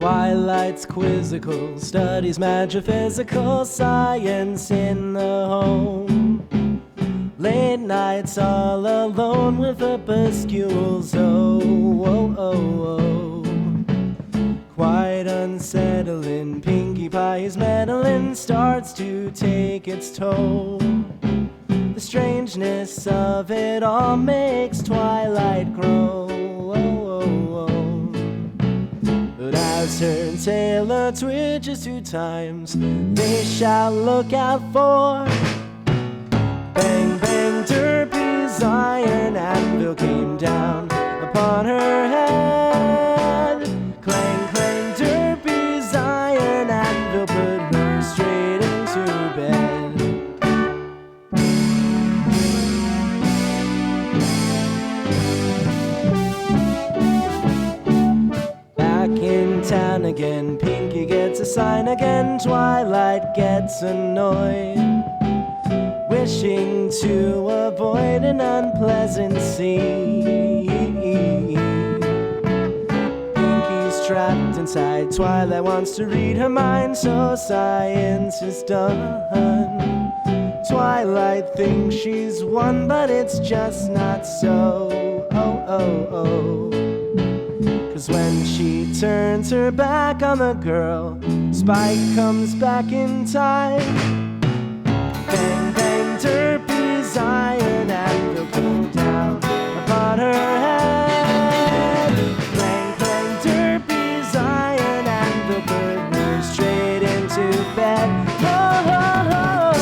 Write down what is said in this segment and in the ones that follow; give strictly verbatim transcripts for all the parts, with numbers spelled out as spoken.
Twilight's quizzical, studies magiphysical science in the home. Late nights all alone with opuscules, oh, oh, oh, oh. Quite unsettling, Pinkie Pie's meddling starts to take its toll. The strangeness of it all makes Twilight grow, oh, oh, oh. But as her tailor twitches two times, they shall look out for bang, bang, Derpy's iron anvil came down upon her head. Clang, clang, Derpy's iron anvil put her straight into bed. Back in town again, Pinkie gets a sign again. Twilight gets annoyed, wishing to avoid an unpleasant scene. Pinkie's trapped inside, Twilight wants to read her mind, so science is done. Twilight thinks she's won, but it's just not so, oh, oh, oh. 'Cause when she turns her back on the girl, Spike comes back in time. Bang, bang, Derpy's iron anvil came down upon her head. Clang, clang, Derpy's iron anvil put her straight into bed. Oh, oh, oh.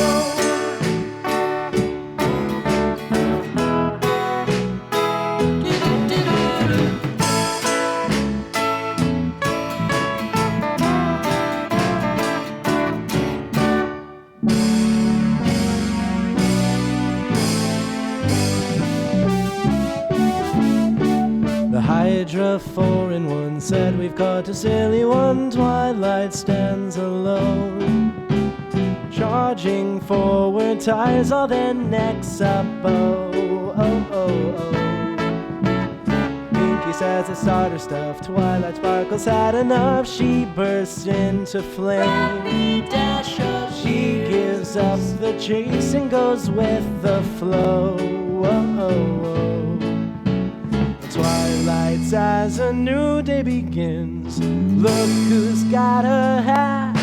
The Hydra four in one said, we've caught a silly one. Twilight stands alone, charging forward, tires all their necks up, oh, oh, oh, oh. Pinkie says to start her stuff, Twilight sparkles had enough. She bursts into flame, she gives up the chase and goes with the flow, oh, oh, oh. Twilight's as a new day begins, look who's got her hat.